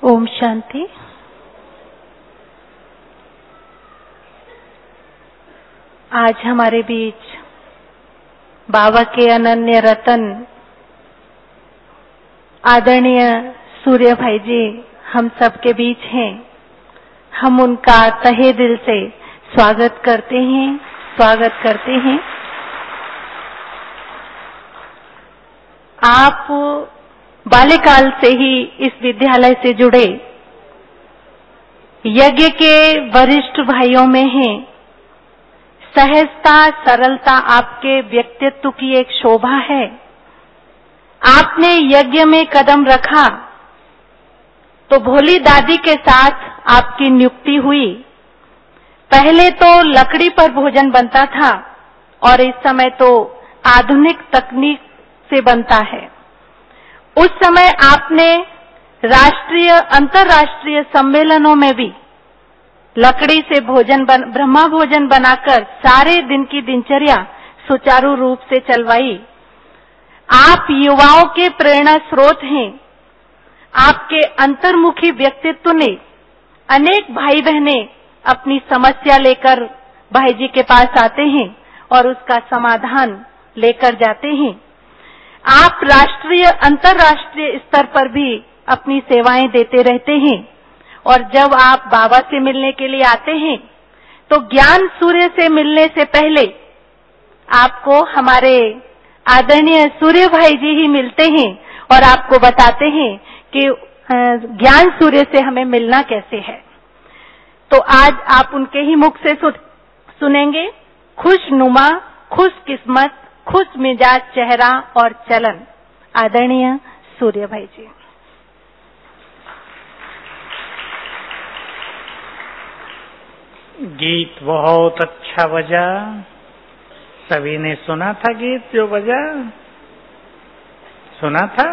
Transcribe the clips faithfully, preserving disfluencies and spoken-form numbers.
ओम शांति। आज हमारे बीच बाबा के अनन्य रतन आदरणीय सूर्य भाई जी हम सबके बीच हैं। हम उनका तहे दिल से स्वागत करते हैं स्वागत करते हैं। आप बाल्यकाल से ही इस विद्यालय से जुड़े यज्ञ के वरिष्ठ भाइयों में हैं। सहजता सरलता आपके व्यक्तित्व की एक शोभा है। आपने यज्ञ में कदम रखा तो भोली दादी के साथ आपकी नियुक्ति हुई। पहले तो लकड़ी पर भोजन बनता था और इस समय तो आधुनिक तकनीक से बनता है। उस समय आपने राष्ट्रीय अंतर्राष्ट्रीय सम्मेलनों में भी लकड़ी से भोजन बन, ब्रह्मा भोजन बनाकर सारे दिन की दिनचर्या सुचारू रूप से चलवाई। आप युवाओं के प्रेरणा स्रोत हैं। आपके अंतर्मुखी व्यक्तित्व ने अनेक भाई बहनें अपनी समस्या लेकर भाई जी के पास आते हैं और उसका समाधान लेकर जाते हैं। आप राष्ट्रीय अंतर्राष्ट्रीय स्तर पर भी अपनी सेवाएं देते रहते हैं और जब आप बाबा से मिलने के लिए आते हैं तो ज्ञान सूर्य से मिलने से पहले आपको हमारे आदरणीय सूर्य भाई जी ही मिलते हैं और आपको बताते हैं कि ज्ञान सूर्य से हमें मिलना कैसे है। तो आज आप उनके ही मुख से सुनेंगे खुशनुमा, खुश किस्मत, खुश मिजाज चेहरा और चलन। आदरणीय सूर्य भाई जी। गीत बहुत अच्छा बजा। सभी ने सुना था गीत जो बजा? सुना था?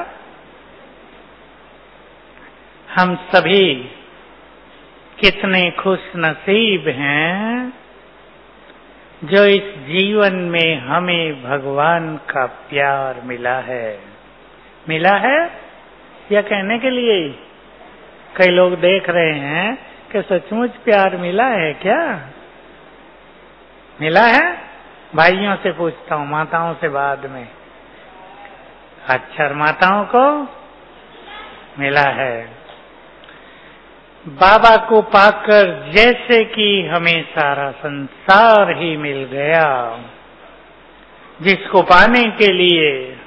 हम सभी कितने खुश नसीब हैं जो इस जीवन में हमें भगवान का प्यार मिला है। मिला है या कहने के लिए? कई लोग देख रहे हैं कि सचमुच प्यार मिला है क्या? मिला है? भाइयों से पूछता हूँ, माताओं से बाद में। अच्छा, माताओं को मिला है। बाबा को पाकर जैसे कि हमें सारा संसार ही मिल गया, जिसको पाने के लिए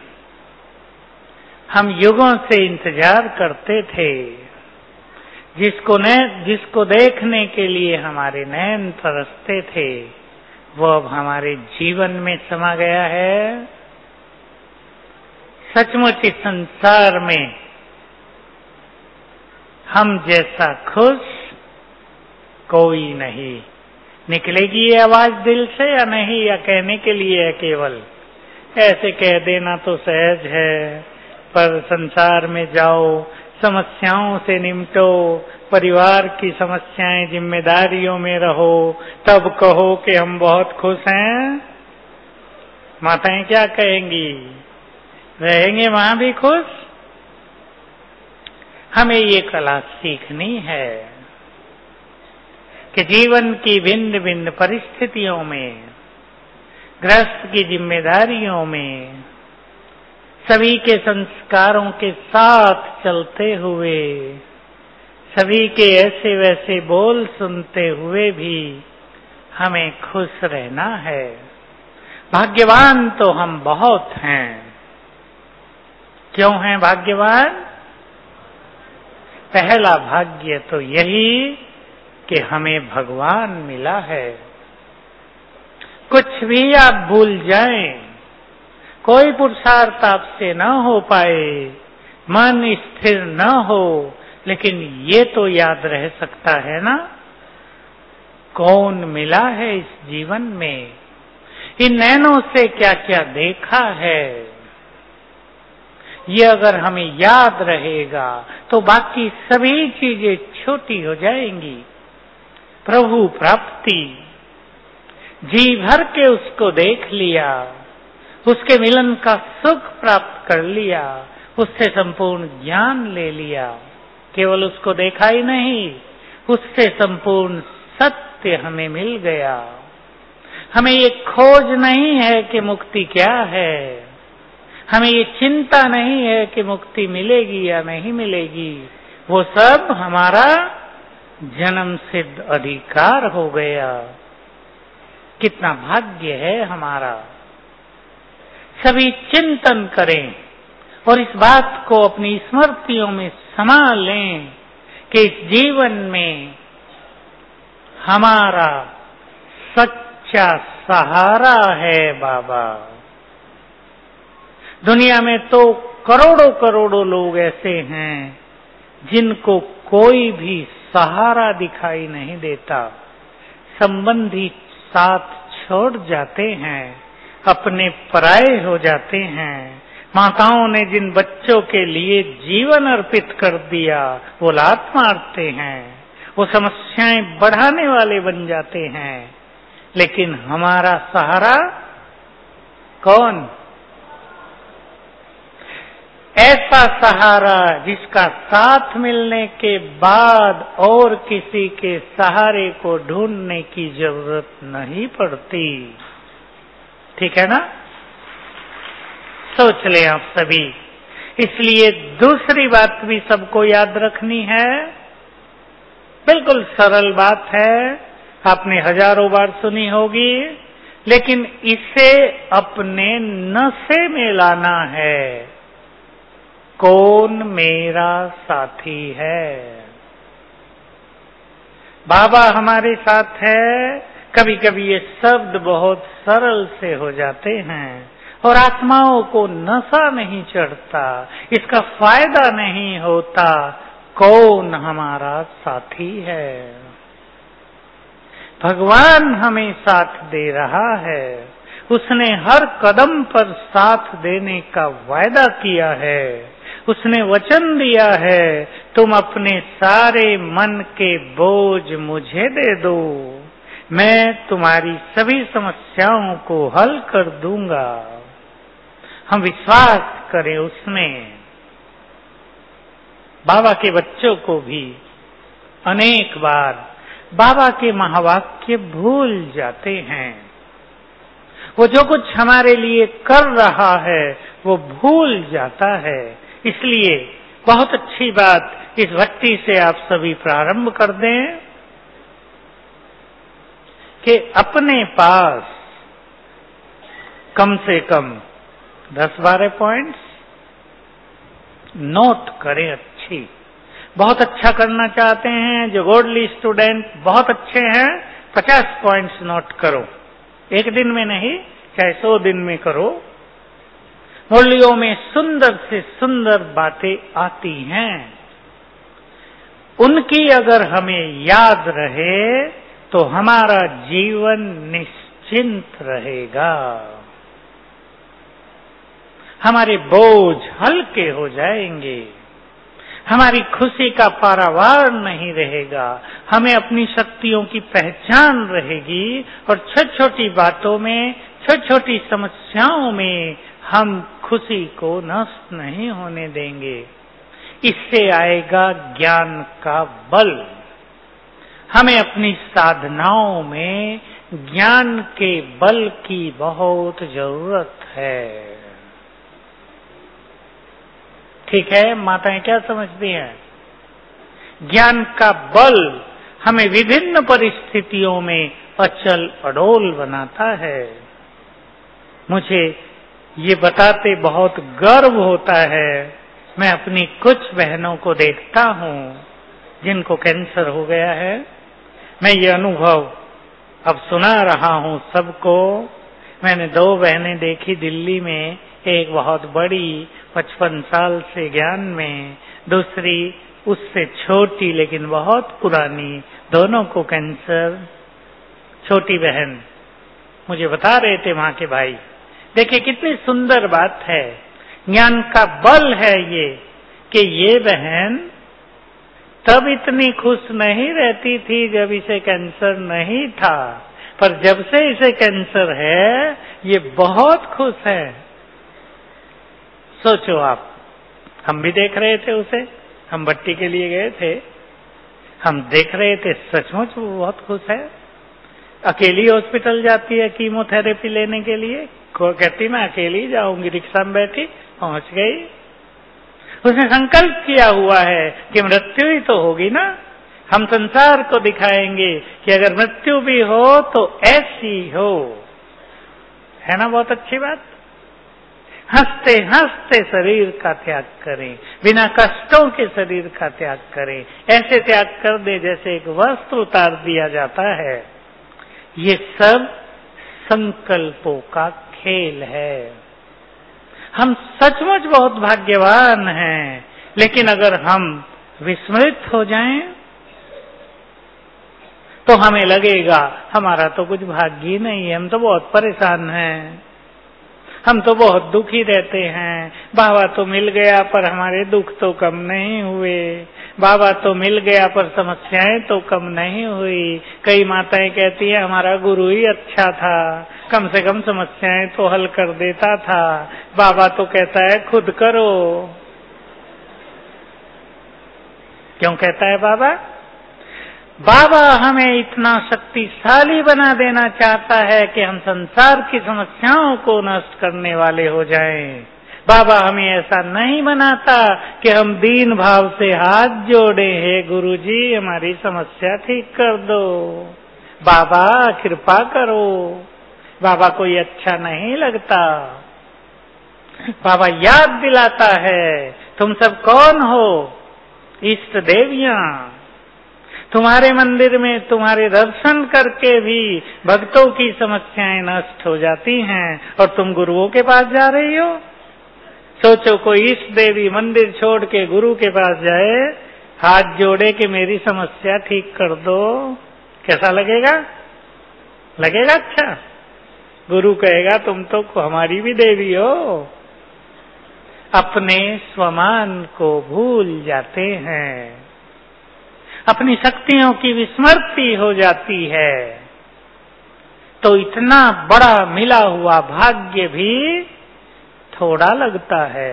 हम युगों से इंतजार करते थे, जिसको न जिसको देखने के लिए हमारे नैन तरसते थे, वो अब हमारे जीवन में समा गया है। सचमुच इस संसार में हम जैसा खुश कोई नहीं। निकलेगी ये आवाज दिल से या नहीं, या कहने के लिए है केवल? ऐसे कह देना तो सहज है, पर संसार में जाओ, समस्याओं से निपटो, परिवार की समस्याएं, जिम्मेदारियों में रहो, तब कहो कि हम बहुत खुश हैं। माताएं क्या कहेंगी? रहेंगे वहां भी खुश? हमें ये कला सीखनी है कि जीवन की भिन्न भिन्न परिस्थितियों में, गृहस्थ की जिम्मेदारियों में, सभी के संस्कारों के साथ चलते हुए, सभी के ऐसे वैसे बोल सुनते हुए भी हमें खुश रहना है। भाग्यवान तो हम बहुत हैं। क्यों हैं भाग्यवान? पहला भाग्य तो यही कि हमें भगवान मिला है। कुछ भी आप भूल जाएं, कोई पुरुषार्थ आपसे न हो पाए, मन स्थिर न हो, लेकिन ये तो याद रह सकता है ना, कौन मिला है इस जीवन में, इन नैनों से क्या क्या देखा है। ये अगर हमें याद रहेगा तो बाकी सभी चीजें छोटी हो जाएंगी। प्रभु प्राप्ति, जी भर के उसको देख लिया, उसके मिलन का सुख प्राप्त कर लिया, उससे संपूर्ण ज्ञान ले लिया, केवल उसको देखा ही नहीं, उससे संपूर्ण सत्य हमें मिल गया। हमें ये खोज नहीं है कि मुक्ति क्या है, हमें ये चिंता नहीं है कि मुक्ति मिलेगी या नहीं मिलेगी, वो सब हमारा जन्म सिद्ध अधिकार हो गया। कितना भाग्य है हमारा। सभी चिंतन करें और इस बात को अपनी स्मृतियों में समा लें कि इस जीवन में हमारा सच्चा सहारा है बाबा। दुनिया में तो करोड़ों करोड़ों लोग ऐसे हैं जिनको कोई भी सहारा दिखाई नहीं देता। संबंधी साथ छोड़ जाते हैं, अपने पराये हो जाते हैं। माताओं ने जिन बच्चों के लिए जीवन अर्पित कर दिया वो लात मारते हैं, वो समस्याएं बढ़ाने वाले बन जाते हैं। लेकिन हमारा सहारा कौन? ऐसा सहारा जिसका साथ मिलने के बाद और किसी के सहारे को ढूंढने की जरूरत नहीं पड़ती। ठीक है ना? सोच लें आप सभी। इसलिए दूसरी बात भी सबको याद रखनी है, बिल्कुल सरल बात है, आपने हजारों बार सुनी होगी, लेकिन इसे अपने नशे में लाना है। कौन मेरा साथी है? बाबा हमारे साथ है। कभी कभी ये शब्द बहुत सरल से हो जाते हैं और आत्माओं को नशा नहीं चढ़ता, इसका फायदा नहीं होता। कौन हमारा साथी है? भगवान हमें साथ दे रहा है। उसने हर कदम पर साथ देने का वायदा किया है। उसने वचन दिया है, तुम अपने सारे मन के बोझ मुझे दे दो, मैं तुम्हारी सभी समस्याओं को हल कर दूंगा। हम विश्वास करें उसमें। बाबा के बच्चों को भी अनेक बार बाबा के महावाक्य भूल जाते हैं। वो जो कुछ हमारे लिए कर रहा है वो भूल जाता है। इसलिए बहुत अच्छी बात, इस भक्ति से आप सभी प्रारंभ कर दें कि अपने पास कम से कम दस बारह पॉइंट्स नोट करें। अच्छी, बहुत अच्छा करना चाहते हैं जो गोल्डली स्टूडेंट बहुत अच्छे हैं, पचास पॉइंट्स नोट करो। एक दिन में नहीं, चाहे सौ दिन में करो। मुरलियों में सुंदर से सुंदर बातें आती हैं, उनकी अगर हमें याद रहे तो हमारा जीवन निश्चिंत रहेगा, हमारे बोझ हल्के हो जाएंगे, हमारी खुशी का पारावार नहीं रहेगा, हमें अपनी शक्तियों की पहचान रहेगी और छोटी छोटी बातों में, छोटी छोटी समस्याओं में हम खुशी को नष्ट नहीं होने देंगे। इससे आएगा ज्ञान का बल। हमें अपनी साधनाओं में ज्ञान के बल की बहुत जरूरत है। ठीक है, माताएं क्या समझती हैं? ज्ञान का बल हमें विभिन्न परिस्थितियों में अचल अडोल बनाता है। मुझे ये बताते बहुत गर्व होता है, मैं अपनी कुछ बहनों को देखता हूँ जिनको कैंसर हो गया है। मैं ये अनुभव अब सुना रहा हूँ सबको। मैंने दो बहनें देखी दिल्ली में, एक बहुत बड़ी पचपन साल से ज्ञान में, दूसरी उससे छोटी लेकिन बहुत पुरानी। दोनों को कैंसर। छोटी बहन मुझे बता रहे थे माँ के भाई, देखिए कितनी सुंदर बात है, ज्ञान का बल है ये कि ये बहन तब इतनी खुश नहीं रहती थी जब इसे कैंसर नहीं था, पर जब से इसे कैंसर है ये बहुत खुश है। सोचो आप, हम भी देख रहे थे उसे, हम भट्टी के लिए गए थे, हम देख रहे थे सचमुच वो बहुत खुश है। अकेली हॉस्पिटल जाती है कीमोथेरेपी लेने के लिए, कहती मैं अकेली जाऊंगी, रिक्शा में बैठी पहुंच गई। उसने संकल्प किया हुआ है कि मृत्यु ही तो होगी ना, हम संसार को दिखाएंगे कि अगर मृत्यु भी हो तो ऐसी हो, है ना। बहुत अच्छी बात। हंसते हंसते शरीर का त्याग करें, बिना कष्टों के शरीर का त्याग करें, ऐसे त्याग कर दे जैसे एक वस्त्र उतार दिया जाता है। ये सब संकल्पों का खेल है। हम सचमुच बहुत भाग्यवान हैं, लेकिन अगर हम विस्मृत हो जाएं तो हमें लगेगा हमारा तो कुछ भाग्य ही नहीं है, हम तो बहुत परेशान हैं, हम तो बहुत दुखी रहते हैं। बाबा तो मिल गया पर हमारे दुख तो कम नहीं हुए, बाबा तो मिल गया पर समस्याएं तो कम नहीं हुई। कई माताएं कहती है हमारा गुरु ही अच्छा था, कम से कम समस्याएं तो हल कर देता था, बाबा तो कहता है खुद करो। क्यों कहता है बाबा? बाबा हमें इतना शक्तिशाली बना देना चाहता है कि हम संसार की समस्याओं को नष्ट करने वाले हो जाएं। बाबा हमें ऐसा नहीं बनाता कि हम दीन भाव से हाथ जोड़े, हे गुरुजी हमारी समस्या ठीक कर दो, बाबा कृपा करो। बाबा को ये अच्छा नहीं लगता। बाबा याद दिलाता है तुम सब कौन हो? इष्ट देवियां। तुम्हारे मंदिर में तुम्हारे दर्शन करके भी भक्तों की समस्याएं नष्ट हो जाती हैं और तुम गुरुओं के पास जा रही हो। सोचो कोई इष्ट देवी मंदिर छोड़ के गुरु के पास जाए, हाथ जोड़े कि मेरी समस्या ठीक कर दो, कैसा लगेगा? लगेगा अच्छा? गुरु कहेगा तुम तो हमारी भी देवी हो। अपने स्वमान को भूल जाते हैं, अपनी शक्तियों की विस्मृति हो जाती है, तो इतना बड़ा मिला हुआ भाग्य भी थोड़ा लगता है।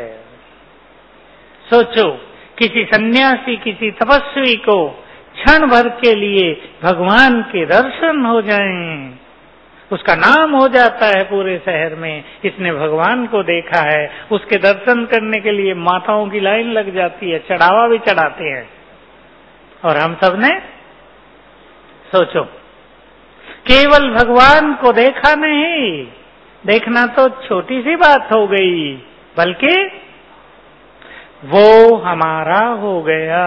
सोचो किसी सन्यासी, किसी तपस्वी को क्षण भर के लिए भगवान के दर्शन हो जाएं, उसका नाम हो जाता है पूरे शहर में, इसने भगवान को देखा है। उसके दर्शन करने के लिए माताओं की लाइन लग जाती है, चढ़ावा भी चढ़ाते हैं। और हम सब ने सोचो केवल भगवान को देखा नहीं, देखना तो छोटी सी बात हो गई, बल्कि वो हमारा हो गया,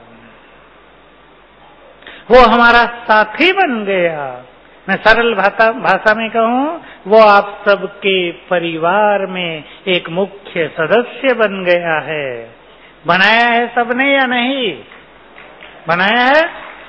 वो हमारा साथी बन गया। मैं सरल भाषा भाषा में कहूं, वो आप सबके परिवार में एक मुख्य सदस्य बन गया है। बनाया है सबने या नहीं बनाया है?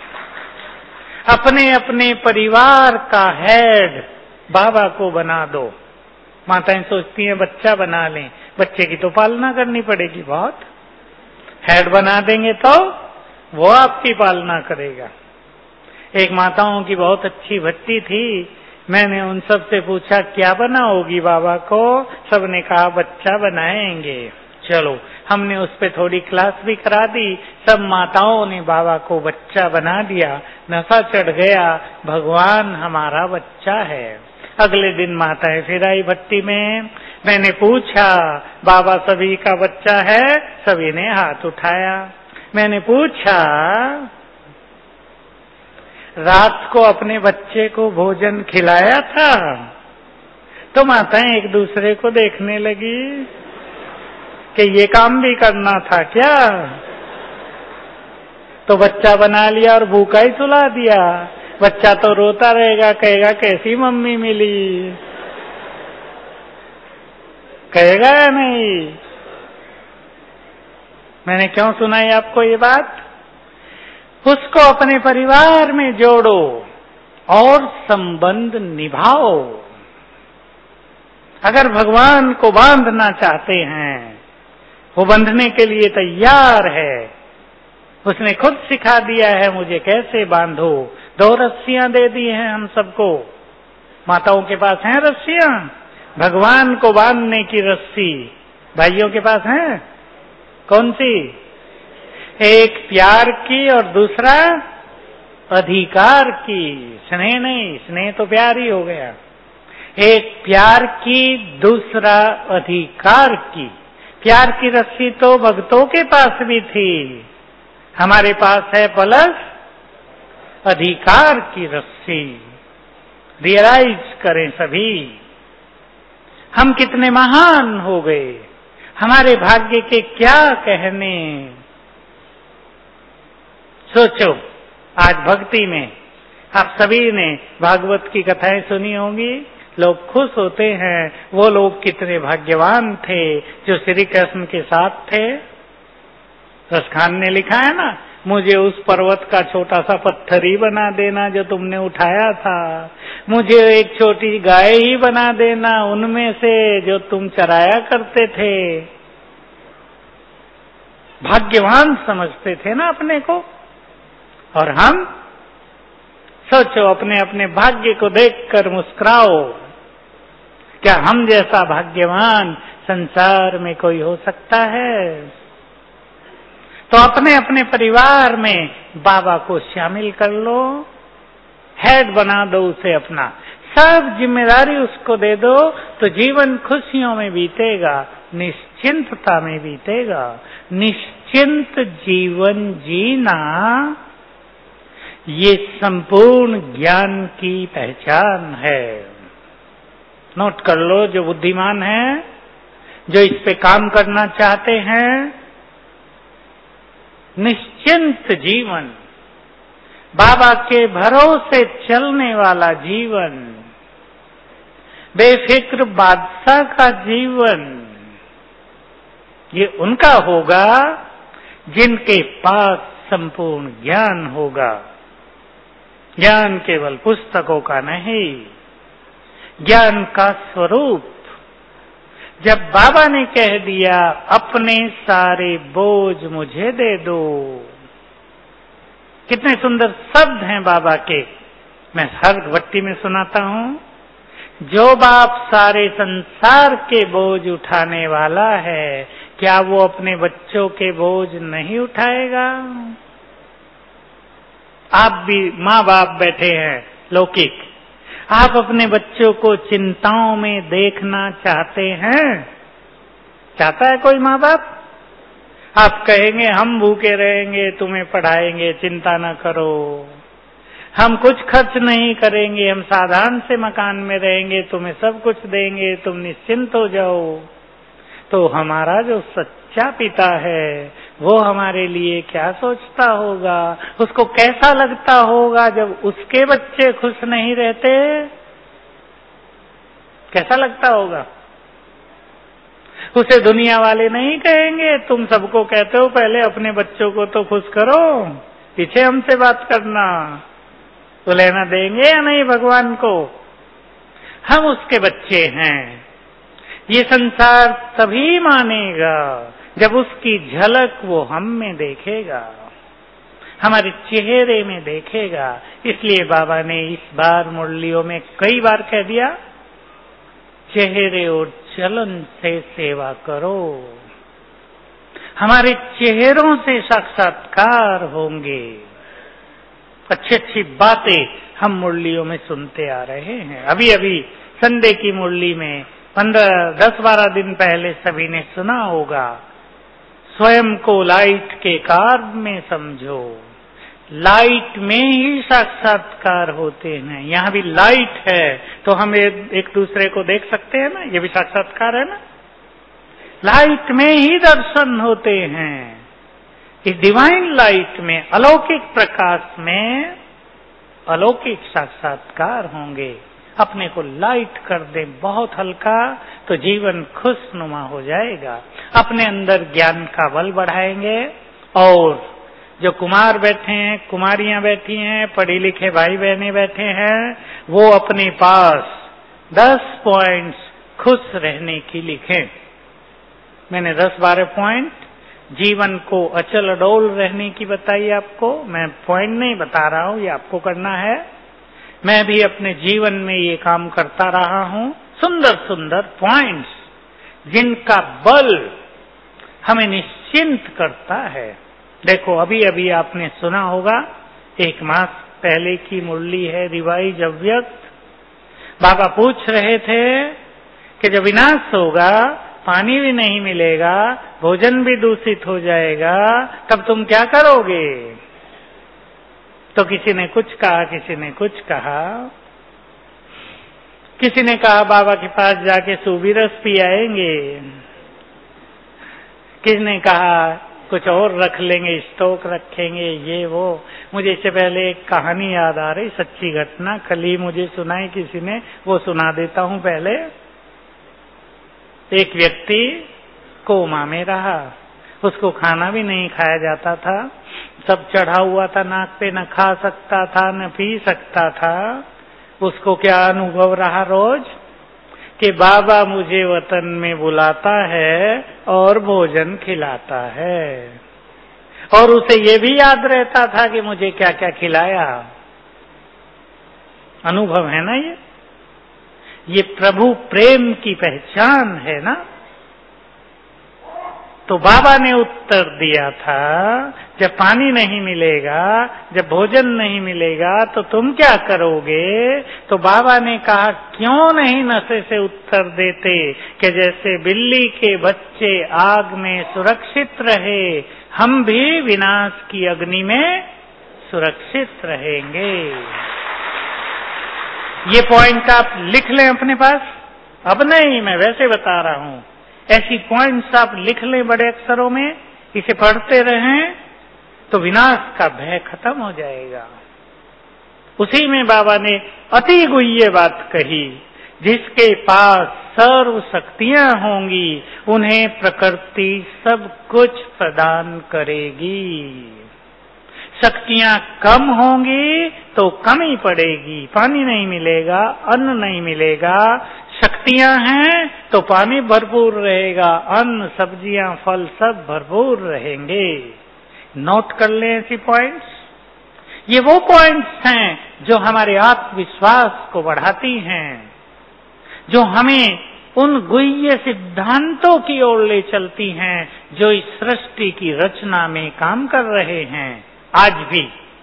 अपने अपने परिवार का हेड बाबा को बना दो। माताएं सोचती हैं बच्चा बना लें, बच्चे की तो पालना करनी पड़ेगी बहुत। हेड बना देंगे तो वो आपकी पालना करेगा। एक माताओं की बहुत अच्छी भट्टी थी, मैंने उन सब से पूछा क्या बनाओगी बाबा को? सबने कहा बच्चा बनाएंगे। चलो हमने उस पे थोड़ी क्लास भी करा दी, सब माताओं ने बाबा को बच्चा बना दिया। नशा चढ़ गया, भगवान हमारा बच्चा है। अगले दिन माताएं फिर आई भट्टी में, मैंने पूछा बाबा सभी का बच्चा है? सभी ने हाथ उठाया। मैंने पूछा रात को अपने बच्चे को भोजन खिलाया था? तो माताएं एक दूसरे को देखने लगी कि ये काम भी करना था क्या? तो बच्चा बना लिया और भूखा ही सुला दिया। बच्चा तो रोता रहेगा, कहेगा कैसी मम्मी मिली, कहेगा या नहीं? मैंने क्यों सुनाई आपको ये बात? उसको अपने परिवार में जोड़ो और संबंध निभाओ। अगर भगवान को बांधना चाहते हैं, वो बंधने के लिए तैयार है। उसने खुद सिखा दिया है मुझे कैसे बांधो। दो रस्सियां दे दी हैं हम सबको। माताओं के पास हैं रस्सियां, भगवान को बांधने की रस्सी भाइयों के पास है? कौन सी? एक प्यार की और दूसरा अधिकार की। स्नेह नहीं, स्नेह तो प्यार ही हो गया। एक प्यार की, दूसरा अधिकार की। प्यार की रस्सी तो भक्तों के पास भी थी, हमारे पास है प्लस अधिकार की रस्सी। रियलाइज करें सभी, हम कितने महान हो गए, हमारे भाग्य के क्या कहने। सोचो, आज भक्ति में आप सभी ने भागवत की कथाएं सुनी होंगी, लोग खुश होते हैं। वो लोग कितने भाग्यवान थे जो श्री कृष्ण के साथ थे। रसखान ने लिखा है ना, मुझे उस पर्वत का छोटा सा पत्थर ही बना देना जो तुमने उठाया था, मुझे एक छोटी गाय ही बना देना उनमें से जो तुम चराया करते थे। भाग्यवान समझते थे ना अपने को। और हम सोचो, अपने अपने भाग्य को देखकर मुस्कुराओ। क्या हम जैसा भाग्यवान संसार में कोई हो सकता है? तो अपने अपने परिवार में बाबा को शामिल कर लो, हेड बना दो उसे अपना, सब जिम्मेदारी उसको दे दो, तो जीवन खुशियों में बीतेगा, निश्चिंतता में बीतेगा। निश्चिंत जीवन जीना ये संपूर्ण ज्ञान की पहचान है। नोट कर लो, जो बुद्धिमान है, जो इस पे काम करना चाहते हैं, निश्चिंत जीवन, बाबा के भरोसे चलने वाला जीवन, बेफिक्र बादशाह का जीवन, ये उनका होगा जिनके पास संपूर्ण ज्ञान होगा। ज्ञान केवल पुस्तकों का नहीं, ज्ञान का स्वरूप। जब बाबा ने कह दिया अपने सारे बोझ मुझे दे दो, कितने सुंदर शब्द हैं बाबा के। मैं हर भट्टी में सुनाता हूं, जो बाप सारे संसार के बोझ उठाने वाला है, क्या वो अपने बच्चों के बोझ नहीं उठाएगा? आप भी माँ बाप बैठे हैं लौकिक, आप अपने बच्चों को चिंताओं में देखना चाहते हैं? चाहता है कोई माँ बाप? आप कहेंगे हम भूखे रहेंगे, तुम्हें पढ़ाएंगे, चिंता न करो, हम कुछ खर्च नहीं करेंगे, हम साधारण से मकान में रहेंगे, तुम्हें सब कुछ देंगे, तुम निश्चिंत हो जाओ। तो हमारा जो सच्चा पिता है वो हमारे लिए क्या सोचता होगा? उसको कैसा लगता होगा जब उसके बच्चे खुश नहीं रहते? कैसा लगता होगा? उसे दुनिया वाले नहीं कहेंगे तुम सबको कहते हो, पहले अपने बच्चों को तो खुश करो, पीछे हमसे बात करना। तो लेना देंगे या नहीं भगवान को? हम उसके बच्चे हैं। ये संसार तभी मानेगा जब उसकी झलक वो हम में देखेगा, हमारे चेहरे में देखेगा। इसलिए बाबा ने इस बार मुरलियों में कई बार कह दिया, चेहरे और चलन से सेवा करो। हमारे चेहरों से साक्षात्कार होंगे। अच्छी अच्छी बातें हम मुरलियों में सुनते आ रहे हैं। अभी अभी संडे की मुरली में पंद्रह दस बारह दिन पहले सभी ने सुना होगा, स्वयं को लाइट के कार्य में समझो। लाइट में ही साक्षात्कार होते हैं। यहाँ भी लाइट है तो हम एक दूसरे को देख सकते हैं ना, ये भी साक्षात्कार है ना। लाइट में ही दर्शन होते हैं। इस डिवाइन लाइट में, अलौकिक प्रकाश में अलौकिक साक्षात्कार होंगे। अपने को लाइट कर दे बहुत हल्का, तो जीवन खुशनुमा हो जाएगा। अपने अंदर ज्ञान का बल बढ़ाएंगे। और जो कुमार बैठे हैं, कुमारियां बैठी हैं, पढ़े लिखे भाई बहने बैठे हैं, वो अपने पास दस पॉइंट्स खुश रहने की लिखें। मैंने दस बारह पॉइंट जीवन को अचल अडोल रहने की बताई आपको। मैं पॉइंट नहीं बता रहा हूं, ये आपको करना है। मैं भी अपने जीवन में ये काम करता रहा हूं। सुंदर सुंदर पॉइंट्स जिनका बल हमें निश्चिंत करता है। देखो, अभी अभी आपने सुना होगा, एक मास पहले की मुरली है, रिवाइज अव्यक्त। बाबा पूछ रहे थे कि जब विनाश होगा, पानी भी नहीं मिलेगा, भोजन भी दूषित हो जाएगा, तब तुम क्या करोगे? तो किसी ने कुछ कहा, किसी ने कुछ कहा। किसी ने कहा बाबा के पास जाके सूबी रस पी आएंगे, किसी ने कहा कुछ और रख लेंगे, स्टॉक रखेंगे, ये वो। मुझे इससे पहले एक कहानी याद आ रही, सच्ची घटना, कल ही मुझे सुनाई किसी ने, वो सुना देता हूं पहले। एक व्यक्ति कोमा में रहा, उसको खाना भी नहीं खाया जाता था, सब चढ़ा हुआ था नाक पे, न खा सकता था न पी सकता था। उसको क्या अनुभव रहा रोज कि बाबा मुझे वतन में बुलाता है और भोजन खिलाता है, और उसे ये भी याद रहता था कि मुझे क्या क्या खिलाया। अनुभव है ना ये ये प्रभु प्रेम की पहचान है ना। तो बाबा ने उत्तर दिया था, जब पानी नहीं मिलेगा, जब भोजन नहीं मिलेगा, तो तुम क्या करोगे? तो बाबा ने कहा, क्यों नहीं नशे से उत्तर देते कि जैसे बिल्ली के बच्चे आग में सुरक्षित रहे, हम भी विनाश की अग्नि में सुरक्षित रहेंगे। ये पॉइंट आप लिख लें अपने पास। अब नहीं, मैं वैसे बता रहा हूं, ऐसी पॉइंट्स आप लिख लें बड़े अक्षरों में, इसे पढ़ते रहें तो विनाश का भय खत्म हो जाएगा। उसी में बाबा ने अति गुह्य बात कही, जिसके पास सर्व शक्तियां होंगी उन्हें प्रकृति सब कुछ प्रदान करेगी। शक्तियां कम होंगी तो कमी पड़ेगी, पानी नहीं मिलेगा, अन्न नहीं मिलेगा। शक्तियां हैं तो पानी भरपूर रहेगा, अन्न सब्जियां फल सब भरपूर रहेंगे। नोट कर लें ऐसी पॉइंट्स। ये वो पॉइंट्स हैं जो हमारे आत्मविश्वास को बढ़ाती हैं, जो हमें उन गुह्य सिद्धांतों की ओर ले चलती हैं जो इस सृष्टि की रचना में काम कर रहे हैं। आज भी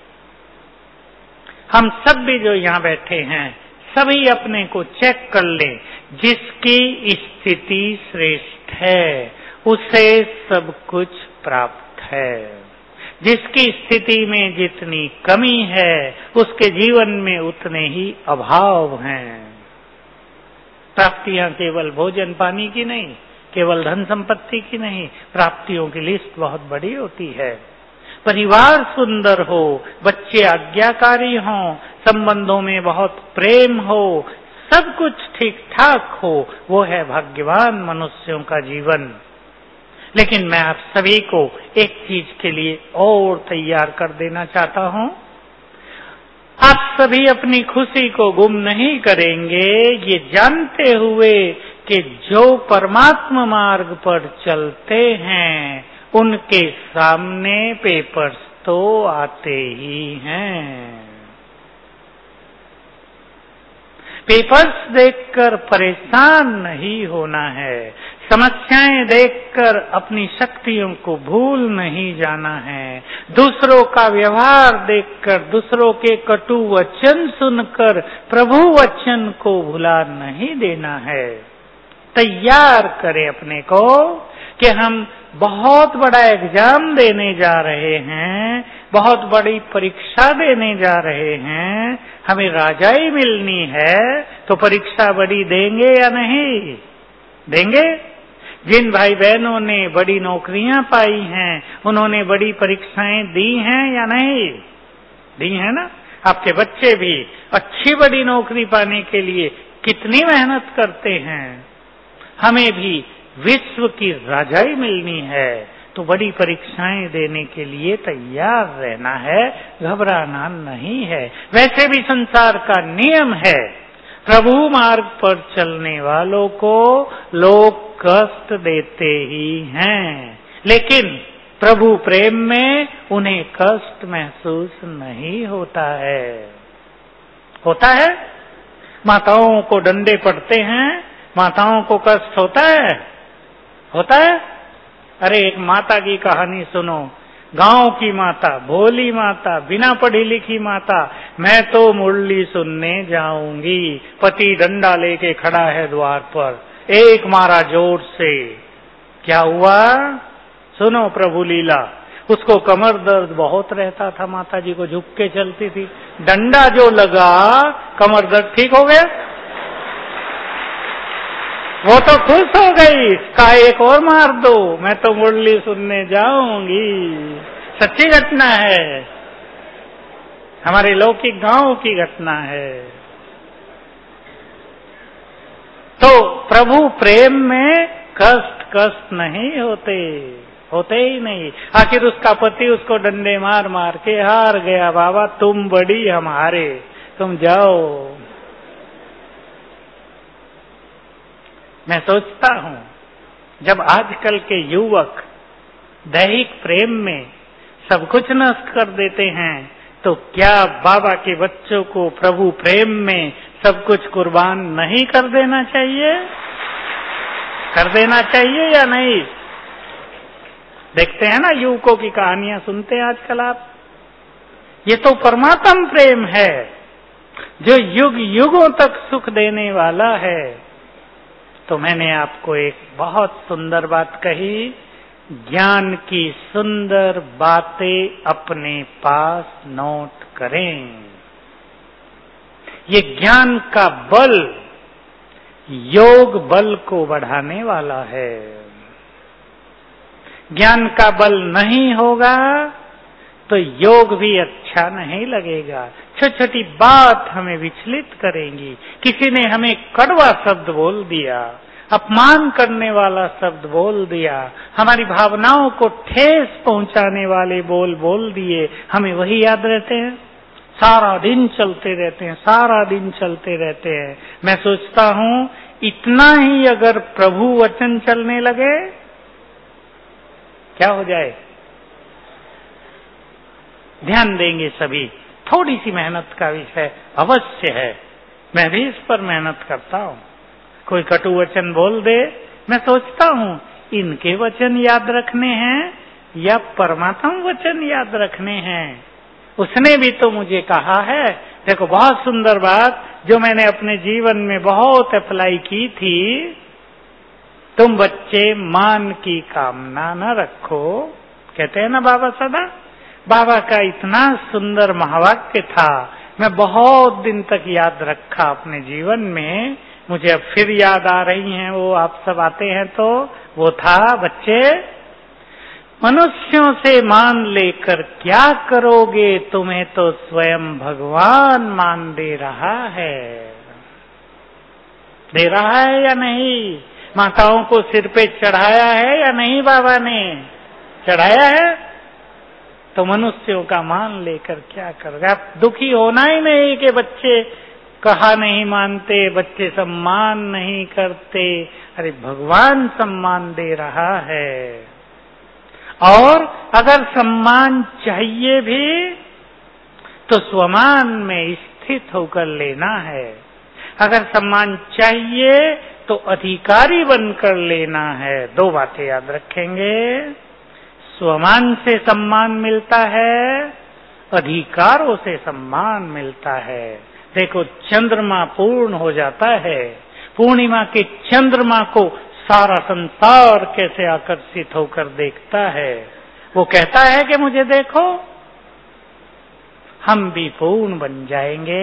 हम सब भी जो यहां बैठे हैं, सभी अपने को चेक कर लें, जिसकी स्थिति श्रेष्ठ है उसे सब कुछ प्राप्त है। जिसकी स्थिति में जितनी कमी है उसके जीवन में उतने ही अभाव हैं। प्राप्तियां केवल भोजन पानी की नहीं, केवल धन संपत्ति की नहीं, प्राप्तियों की लिस्ट बहुत बड़ी होती है। परिवार सुंदर हो, बच्चे आज्ञाकारी हों, संबंधों में बहुत प्रेम हो, सब कुछ ठीक ठाक हो, वो है भाग्यवान मनुष्यों का जीवन। लेकिन मैं आप सभी को एक चीज के लिए और तैयार कर देना चाहता हूं। आप सभी अपनी खुशी को गुम नहीं करेंगे, ये जानते हुए कि जो परमात्मा मार्ग पर चलते हैं उनके सामने पेपर्स तो आते ही हैं। पेपर्स देखकर परेशान नहीं होना है, समस्याएं देखकर अपनी शक्तियों को भूल नहीं जाना है, दूसरों का व्यवहार देखकर, दूसरों के कटु वचन सुनकर प्रभु वचन को भुला नहीं देना है। तैयार करें अपने को कि हम बहुत बड़ा एग्जाम देने जा रहे हैं, बहुत बड़ी परीक्षा देने जा रहे हैं, हमें राजाई मिलनी है, तो परीक्षा बड़ी देंगे या नहीं देंगे? जिन भाई बहनों ने बड़ी नौकरियां पाई हैं, उन्होंने बड़ी परीक्षाएं दी हैं या नहीं दी है ना? आपके बच्चे भी अच्छी बड़ी नौकरी पाने के लिए कितनी मेहनत करते हैं। हमें भी विश्व की राजाई मिलनी है, तो बड़ी परीक्षाएं देने के लिए तैयार रहना है, घबराना नहीं है। वैसे भी संसार का नियम है, प्रभु मार्ग पर चलने वालों को लोग कष्ट देते ही हैं, लेकिन प्रभु प्रेम में उन्हें कष्ट महसूस नहीं होता है। होता है? माताओं को डंडे पड़ते हैं, माताओं को कष्ट होता है? होता है? अरे एक माता की कहानी सुनो। गांव की माता, भोली माता, बिना पढ़ी लिखी माता, मैं तो मुरली सुनने जाऊंगी। पति डंडा लेके खड़ा है द्वार पर, एक मारा जोर से। क्या हुआ? सुनो प्रभु लीला। उसको कमर दर्द बहुत रहता था, माता जी को झुक के चलती थी। डंडा जो लगा, कमर दर्द ठीक हो गया। वो तो खुश हो गई, का एक और मार दो, मैं तो मुरली सुनने जाऊंगी। सच्ची घटना है, हमारे लौकिक गांव की घटना है। तो प्रभु प्रेम में कष्ट कष्ट नहीं होते, होते ही नहीं। आखिर उसका पति उसको डंडे मार मार के हार गया। बाबा तुम बड़ी, हम हारे, तुम जाओ। मैं सोचता हूं, जब आजकल के युवक दैहिक प्रेम में सब कुछ नष्ट कर देते हैं, तो क्या बाबा के बच्चों को प्रभु प्रेम में सब कुछ कुर्बान नहीं कर देना चाहिए? कर देना चाहिए या नहीं? देखते हैं ना, युवकों की कहानियां सुनते हैं आजकल आप। ये तो परमात्म प्रेम है, जो युग युगों तक सुख देने वाला है। तो मैंने आपको एक बहुत सुंदर बात कही, ज्ञान की सुंदर बातें अपने पास नोट करें। ये ज्ञान का बल योग बल को बढ़ाने वाला है। ज्ञान का बल नहीं होगा तो योग भी अच्छा नहीं लगेगा। छोटी छोटी बात हमें विचलित करेंगी। किसी ने हमें कड़वा शब्द बोल दिया, अपमान करने वाला शब्द बोल दिया, हमारी भावनाओं को ठेस पहुंचाने वाले बोल बोल दिए, हमें वही याद रहते हैं, सारा दिन चलते रहते हैं, सारा दिन चलते रहते हैं। मैं सोचता हूं इतना ही अगर प्रभु वचन चलने लगे, क्या हो जाए? ध्यान देंगे सभी। थोड़ी सी मेहनत का विषय अवश्य है, मैं भी इस पर मेहनत करता हूं। कोई कटु वचन बोल दे, मैं सोचता हूं इनके वचन याद रखने हैं या परमात्मा वचन याद रखने हैं। उसने भी तो मुझे कहा है, देखो बहुत सुंदर बात जो मैंने अपने जीवन में बहुत अप्लाई की थी, तुम बच्चे मान की कामना न रखो, कहते हैं ना बाबा सदा। बाबा का इतना सुंदर महावाक्य था, मैं बहुत दिन तक याद रखा अपने जीवन में। मुझे अब फिर याद आ रही हैं वो, आप सब आते हैं तो। वो था, बच्चे मनुष्यों से मान लेकर क्या करोगे, तुम्हें तो स्वयं भगवान मान दे रहा है। दे रहा है या नहीं? माताओं को सिर पे चढ़ाया है या नहीं? बाबा ने चढ़ाया है। तो मनुष्यों का मान लेकर क्या करोगे? आप दुखी होना ही नहीं कि बच्चे कहा नहीं मानते, बच्चे सम्मान नहीं करते। अरे भगवान सम्मान दे रहा है, और अगर सम्मान चाहिए भी तो स्वमान में स्थित होकर लेना है। अगर सम्मान चाहिए तो अधिकारी बनकर लेना है। दो बातें याद रखेंगे, स्वमान से सम्मान मिलता है, अधिकारों से सम्मान मिलता है। देखो चंद्रमा पूर्ण हो जाता है, पूर्णिमा के चंद्रमा को सारा संसार कैसे आकर्षित होकर देखता है। वो कहता है कि मुझे देखो, हम भी पूर्ण बन जाएंगे,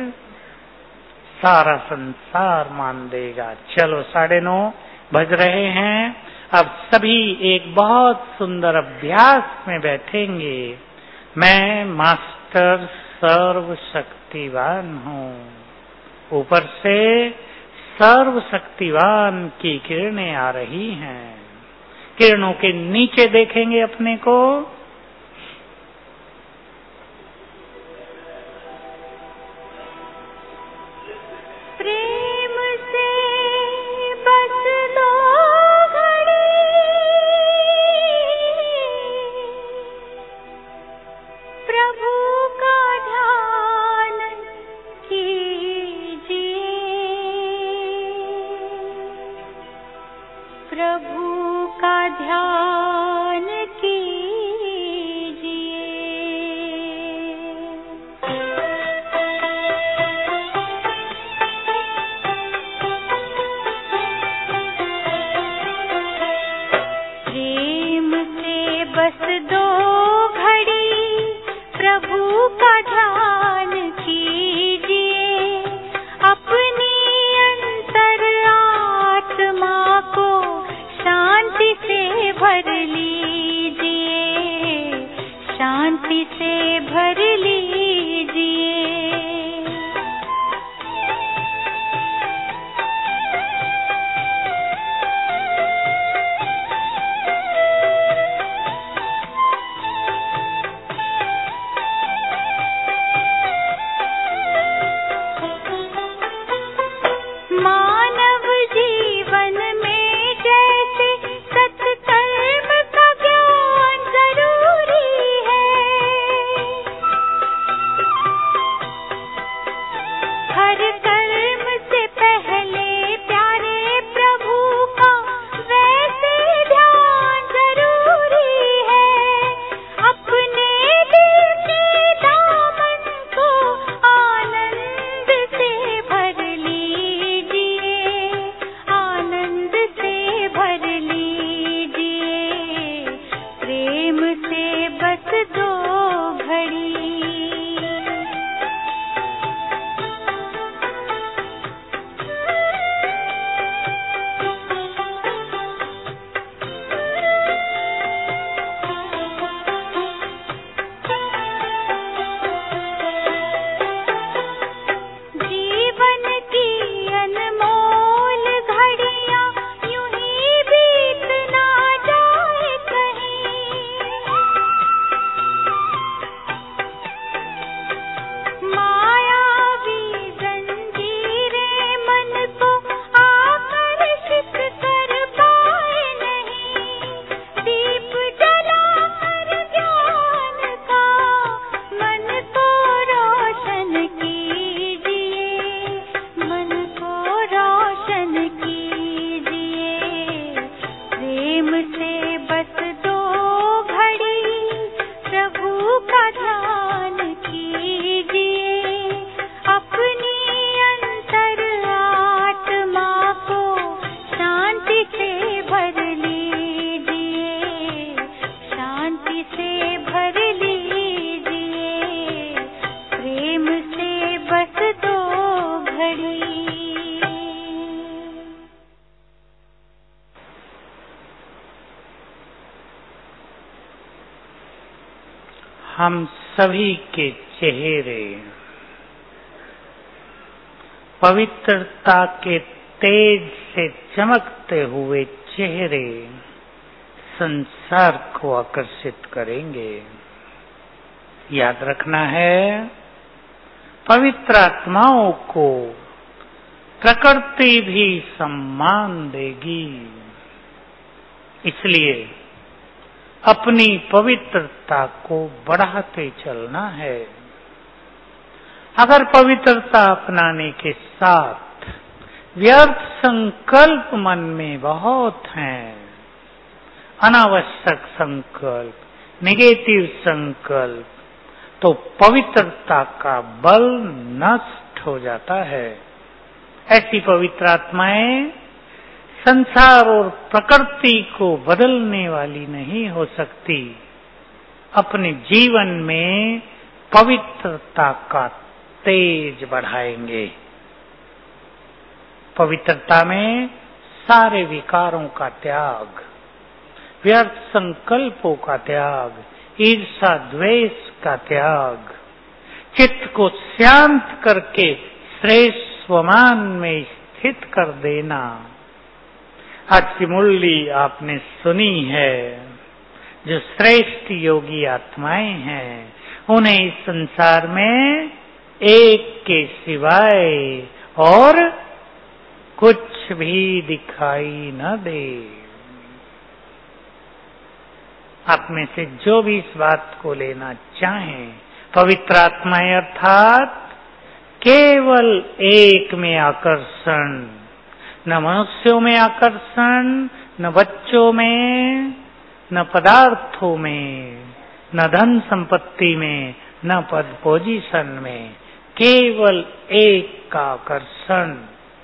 सारा संसार मान देगा। चलो साढ़े नौ बज रहे हैं, अब सभी एक बहुत सुंदर अभ्यास में बैठेंगे। मैं मास्टर सर्वशक्तिवान हूँ। ऊपर से सर्वशक्तिवान की किरणें आ रही हैं। किरणों के नीचे देखेंगे अपने को, प्रेम से बस दो घड़ी प्रभु का ध्यान कीजिए, प्रभु का ध्यान कीजिए। बस दो घड़ी प्रभु का ध्यान कीजिए, अपनी अंतर आत्मा को शांति से भर लीजिए, शांति से भर लीजिए। मानव जीवन में जैसे सत्कर्म का ज्ञान जरूरी है, हर कर्म से पहले प्यारे प्रभु का वैसे ध्यान जरूरी है। अपने दिल के दामन को आनंद से भर लीजिए, आनंद से भर लीजिए, प्रेम से बस दो घड़ी। जीवन की अनमोल घड़ियां यूं ही बीत ना जाए कहीं, मायावी जंजीरें मन को आकर्षित कर पाए नहीं। दीप जलाकर ज्ञान का मन को रोशन कीजिए, मन को रोशन कीजिए, प्रेम से बस दो घड़ी प्रभु का ध्यान कीजिए, अपनी अंतर आत्मा को शांति से भर लीजिए, शांति से भर लीजिए, प्रेम से बस दो घड़ी। हम सभी के चेहरे पवित्रता के तेज से चमकते हुए चेहरे संसार को आकर्षित करेंगे। याद रखना है, पवित्र आत्माओं को प्रकृति भी सम्मान देगी, इसलिए अपनी पवित्रता को बढ़ाते चलना है। अगर पवित्रता अपनाने के साथ व्यर्थ संकल्प मन में बहुत हैं, अनावश्यक संकल्प, नेगेटिव संकल्प, तो पवित्रता का बल नष्ट हो जाता है। ऐसी पवित्र आत्माएं संसार और प्रकृति को बदलने वाली नहीं हो सकती। अपने जीवन में पवित्रता का तेज बढ़ाएंगे। पवित्रता में सारे विकारों का त्याग, व्यर्थ संकल्पों का त्याग, ईर्षा द्वेष का त्याग, चित्त को शांत करके श्रेष्ठ स्वमान में स्थित कर देना। आज की मुरली आपने सुनी है। जो श्रेष्ठ योगी आत्माएं हैं, उन्हें इस संसार में एक के सिवाय और कुछ भी दिखाई न दे। आप में से जो भी इस बात को लेना चाहें, पवित्र आत्माएं अर्थात केवल एक में आकर्षण, न मनुष्यों में आकर्षण, न बच्चों में, न पदार्थों में, न धन संपत्ति में, न पद पोजीशन में, केवल एक का आकर्षण।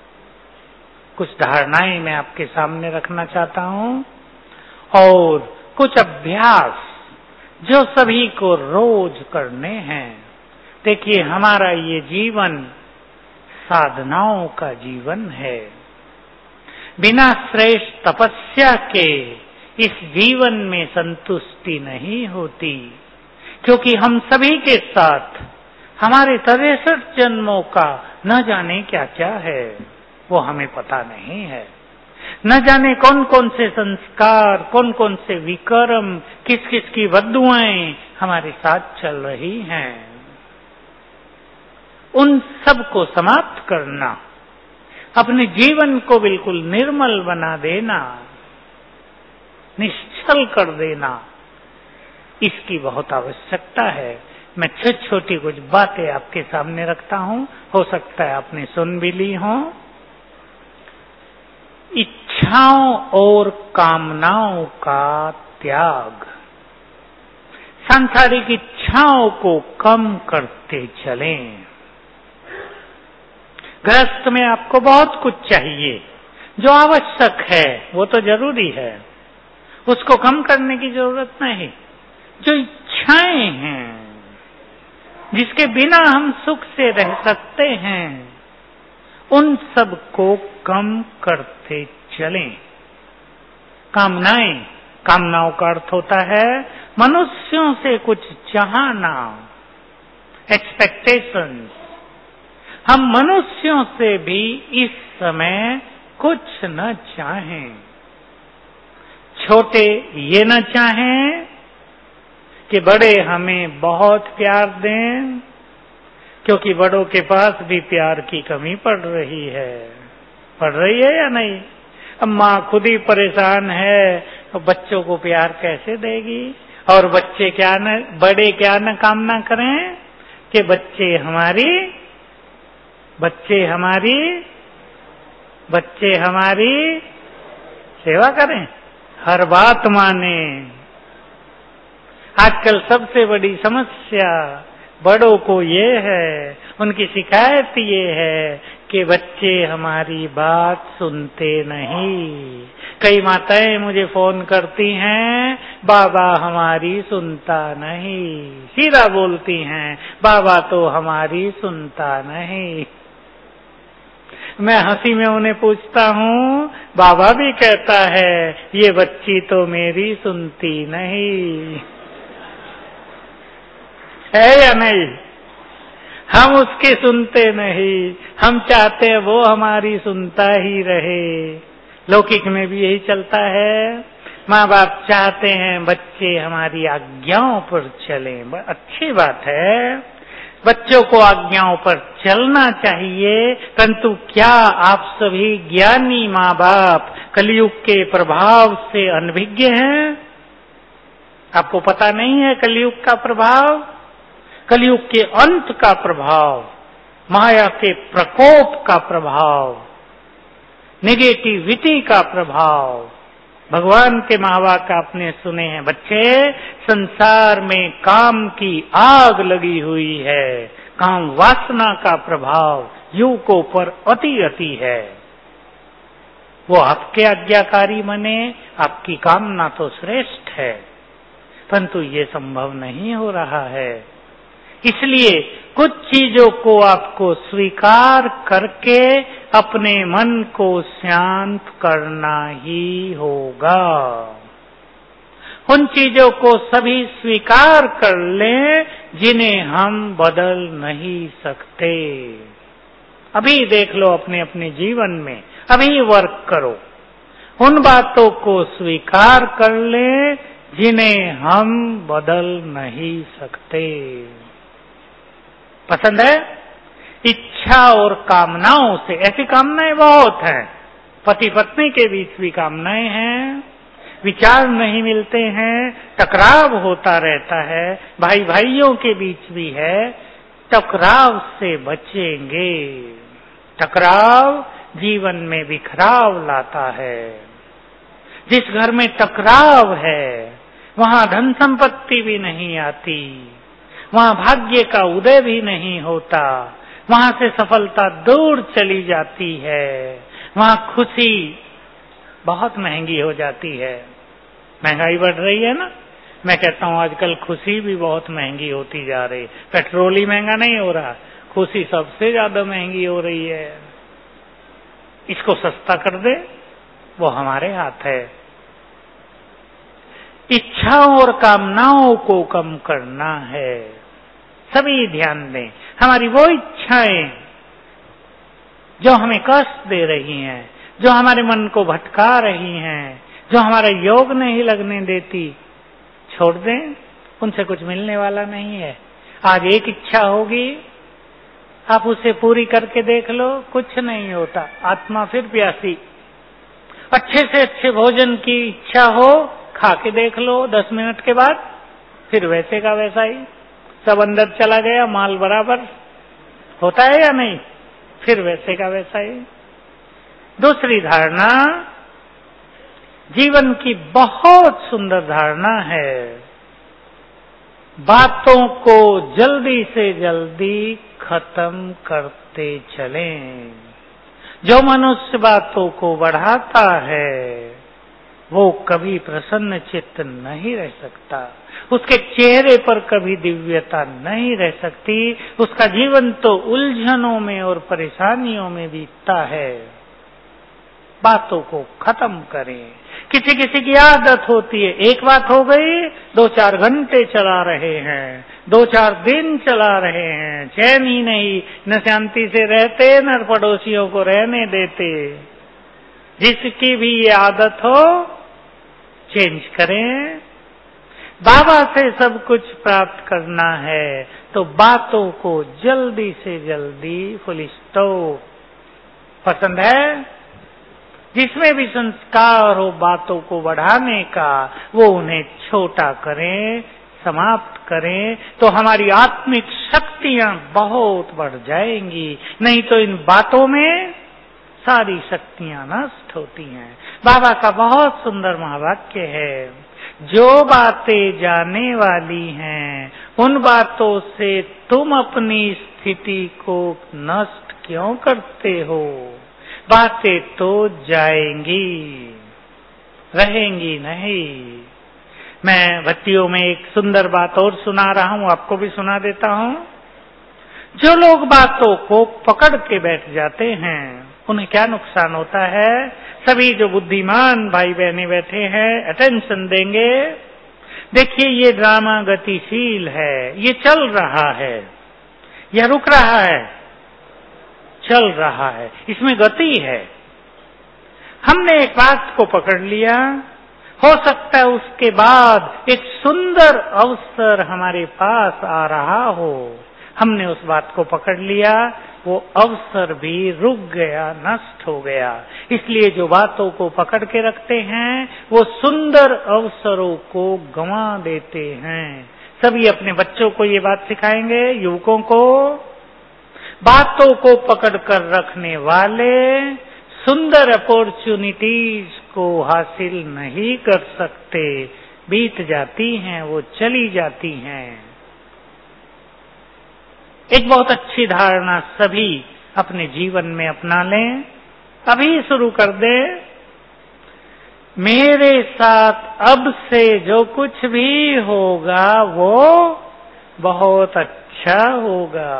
कुछ धारणाएं मैं आपके सामने रखना चाहता हूं और कुछ अभ्यास जो सभी को रोज करने हैं। देखिए, हमारा ये जीवन साधनाओं का जीवन है। बिना श्रेष्ठ तपस्या के इस जीवन में संतुष्टि नहीं होती, क्योंकि हम सभी के साथ हमारे तिरसठ जन्मों का न जाने क्या क्या है, वो हमें पता नहीं है। न जाने कौन कौन से संस्कार, कौन कौन से विकर्म, किस किस की बद्दुआएं हमारे साथ चल रही हैं। उन सब को समाप्त करना, अपने जीवन को बिल्कुल निर्मल बना देना, निश्चल कर देना, इसकी बहुत आवश्यकता है। मैं छोटी छोटी कुछ बातें आपके सामने रखता हूं, हो सकता है आपने सुन भी ली हो। इच्छाओं और कामनाओं का त्याग। सांसारिक इच्छाओं को कम करते चलें। गृहस्थ में आपको बहुत कुछ चाहिए, जो आवश्यक है वो तो जरूरी है, उसको कम करने की जरूरत नहीं। जो इच्छाएं हैं, जिसके बिना हम सुख से रह सकते हैं, उन सब को कम करते चलें। कामनाएं, कामनाओं का अर्थ होता है मनुष्यों से कुछ चाहना, एक्सपेक्टेशंस। हम मनुष्यों से भी इस समय कुछ न चाहें। छोटे ये न चाहें कि बड़े हमें बहुत प्यार दें, क्योंकि बड़ों के पास भी प्यार की कमी पड़ रही है। पड़ रही है या नहीं? अब माँ खुद ही परेशान है, तो बच्चों को प्यार कैसे देगी? और बच्चे क्या न, बड़े क्या न कामना करें कि बच्चे हमारी बच्चे हमारी बच्चे हमारी सेवा करें, हर बात माने। आजकल सबसे बड़ी समस्या बड़ों को ये है, उनकी शिकायत ये है कि बच्चे हमारी बात सुनते नहीं। कई माताएं मुझे फोन करती हैं, बाबा हमारी सुनता नहीं। सीधा बोलती हैं, बाबा तो हमारी सुनता नहीं। मैं हंसी में उन्हें पूछता हूँ, बाबा भी कहता है ये बच्ची तो मेरी सुनती नहीं है या नहीं? हम उसके सुनते नहीं, हम चाहते हैं वो हमारी सुनता ही रहे। लौकिक में भी यही चलता है। माँ बाप चाहते हैं बच्चे हमारी आज्ञाओं पर चलें। अच्छी बात है, बच्चों को आज्ञाओं पर चलना चाहिए, परंतु क्या आप सभी ज्ञानी माँ बाप कलयुग के प्रभाव से अनभिज्ञ हैं? आपको पता नहीं है कलयुग का प्रभाव, कलयुग के अंत का प्रभाव, माया के प्रकोप का प्रभाव, नेगेटिविटी का प्रभाव। भगवान के महावाक्य आपने सुने हैं, बच्चे संसार में काम की आग लगी हुई है, काम वासना का प्रभाव युवकों पर अति अति है। वो आपके आज्ञाकारी बने, आपकी कामना तो श्रेष्ठ है, परंतु ये संभव नहीं हो रहा है। इसलिए कुछ चीजों को आपको स्वीकार करके अपने मन को शांत करना ही होगा। उन चीजों को सभी स्वीकार कर लें जिन्हें हम बदल नहीं सकते। अभी देख लो अपने अपने जीवन में, अभी वर्क करो। उन बातों को स्वीकार कर लें जिन्हें हम बदल नहीं सकते। पसंद है? इच्छा और कामनाओं से, ऐसी कामनाएं बहुत हैं। पति पत्नी के बीच भी कामनाएं हैं, विचार नहीं मिलते हैं, टकराव होता रहता है, भाई भाइयों के बीच भी है। टकराव से बचेंगे। टकराव जीवन में बिखराव लाता है। जिस घर में टकराव है वहां धन संपत्ति भी नहीं आती, वहां भाग्य का उदय भी नहीं होता, वहां से सफलता दूर चली जाती है, वहां खुशी बहुत महंगी हो जाती है। महंगाई बढ़ रही है ना। मैं कहता हूं आजकल खुशी भी बहुत महंगी होती जा रही। पेट्रोल ही महंगा नहीं हो रहा, खुशी सबसे ज्यादा महंगी हो रही है। इसको सस्ता कर दे, वो हमारे हाथ है। इच्छाओं और कामनाओं को कम करना है। सभी ध्यान दें, हमारी वो इच्छाएं जो हमें कष्ट दे रही हैं, जो हमारे मन को भटका रही हैं, जो हमारा योग नहीं लगने देती, छोड़ दें। उनसे कुछ मिलने वाला नहीं है। आज एक इच्छा होगी, आप उसे पूरी करके देख लो, कुछ नहीं होता, आत्मा फिर प्यासी। अच्छे से अच्छे भोजन की इच्छा हो, खा के देख लो, दस मिनट के बाद फिर वैसे का वैसा ही, सब अंदर चला गया, माल बराबर होता है या नहीं, फिर वैसे का वैसा ही। दूसरी धारणा जीवन की बहुत सुंदर धारणा है, बातों को जल्दी से जल्दी खत्म करते चलें। जो मनुष्य बातों को बढ़ाता है वो कभी प्रसन्न चित्त नहीं रह सकता, उसके चेहरे पर कभी दिव्यता नहीं रह सकती, उसका जीवन तो उलझनों में और परेशानियों में बीतता है। बातों को खत्म करें। किसी किसी की आदत होती है, एक बात हो गई दो चार घंटे चला रहे हैं, दो चार दिन चला रहे हैं, चैन ही नहीं, न शांति से रहते न पड़ोसियों को रहने देते। जिसकी भी ये आदत हो चेंज करें। बाबा से सब कुछ प्राप्त करना है तो बातों को जल्दी से जल्दी फुल स्टॉप। पसंद है? जिसमें भी संस्कार हो बातों को बढ़ाने का, वो उन्हें छोटा करें, समाप्त करें, तो हमारी आत्मिक शक्तियां बहुत बढ़ जाएंगी। नहीं तो इन बातों में सारी शक्तियां नष्ट होती हैं। बाबा का बहुत सुंदर महावाक्य है, जो बातें जाने वाली हैं उन बातों से तुम अपनी स्थिति को नष्ट क्यों करते हो? बातें तो जाएंगी, रहेंगी नहीं। मैं भक्तियों में एक सुंदर बात और सुना रहा हूं, आपको भी सुना देता हूं। जो लोग बातों को पकड़ के बैठ जाते हैं उन्हें क्या नुकसान होता है? सभी जो बुद्धिमान भाई बहने बैठे हैं अटेंशन देंगे। देखिए ये ड्रामा गतिशील है, ये चल रहा है, यह रुक रहा है, चल रहा है, इसमें गति है। हमने एक बात को पकड़ लिया, हो सकता है उसके बाद एक सुंदर अवसर हमारे पास आ रहा हो, हमने उस बात को पकड़ लिया, वो अवसर भी रुक गया, नष्ट हो गया। इसलिए जो बातों को पकड़ के रखते हैं वो सुंदर अवसरों को गंवा देते हैं। सभी अपने बच्चों को ये बात सिखाएंगे, युवकों को, बातों को पकड़ कर रखने वाले सुंदर अपॉर्चुनिटीज को हासिल नहीं कर सकते, बीत जाती हैं, वो चली जाती हैं। एक बहुत अच्छी धारणा सभी अपने जीवन में अपना लें, अभी शुरू कर दें। मेरे साथ अब से जो कुछ भी होगा वो बहुत अच्छा होगा।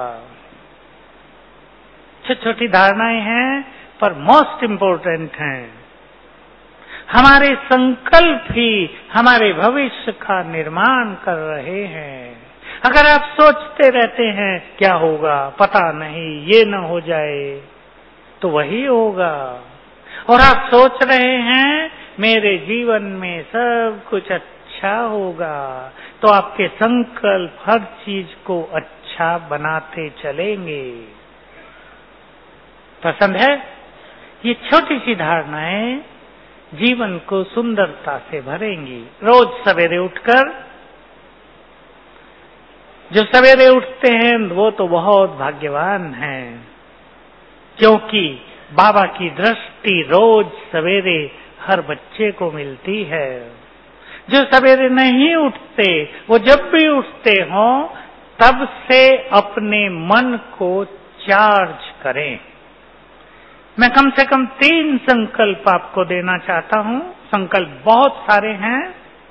छोटी छोटी धारणाएं हैं पर मोस्ट इम्पोर्टेंट हैं। हमारे संकल्प ही हमारे भविष्य का निर्माण कर रहे हैं। अगर आप सोचते रहते हैं क्या होगा, पता नहीं, ये न हो जाए, तो वही होगा। और आप सोच रहे हैं मेरे जीवन में सब कुछ अच्छा होगा, तो आपके संकल्प हर चीज को अच्छा बनाते चलेंगे। पसंद है? ये छोटी सी धारणाएं जीवन को सुंदरता से भरेंगी। रोज सवेरे उठकर, जो सवेरे उठते हैं वो तो बहुत भाग्यवान हैं, क्योंकि बाबा की दृष्टि रोज सवेरे हर बच्चे को मिलती है। जो सवेरे नहीं उठते वो जब भी उठते हो तब से अपने मन को चार्ज करें। मैं कम से कम तीन संकल्प आपको देना चाहता हूं। संकल्प बहुत सारे हैं,